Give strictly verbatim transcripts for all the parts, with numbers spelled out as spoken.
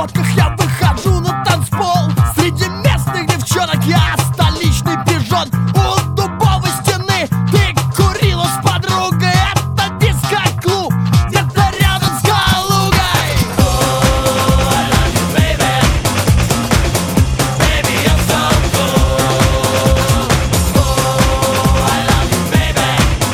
шмотках я выхожу на танцпол. Среди местных девчонок я столичный пижон. У дубовой стены ты курила с подругой. Это диско-клуб, где-то рядом с Калугой. Oh, I love you, baby. Baby, you're so cool. Oh, I love you, baby.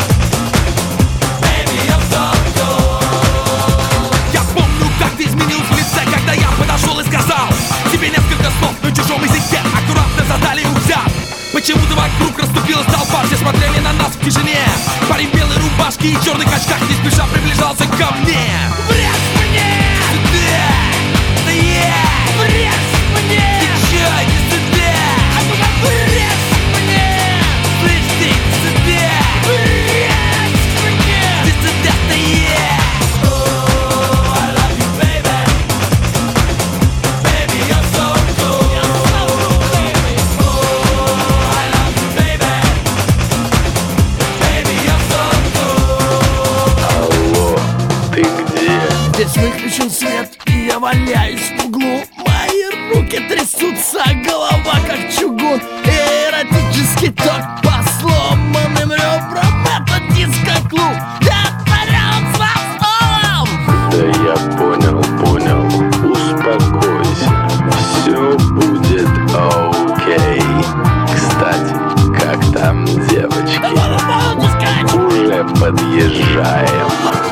Baby, you're so cool. Я помню, как ты изменил в лице, когда я подошел и сказал тебе несколько слов на чужом языке, аккуратно задали взят. Почему-то вокруг расступилась толпа, все смотрели на нас в тишине. Парень в белой рубашке и черных очках не спеша приближался ко мне. Врежь мне! Сюда! Да я! Врежь мне! Ты чё, иди сюда! А ну-ка врежь мне! Слышь ты, иди сюда! Врежь мне! Иди сюда, да я! Oh, I love you, baby. Baby, you're so cool. You're so cool, baby. Oh, I love you, baby. Baby, you're so cool. Алло, ты где? Здесь выключен свет, и я валяюсь в углу. Мои руки трясутся, голова как чугун. Эротический ток по сломанным ребрам. Это диско-клуб, где-то рядом с Востоком. Да я понял, понял. Успокойся. Все будет окей. Кстати, как там девочки? Да ладно, ладно, сказать. Уже подъезжаем.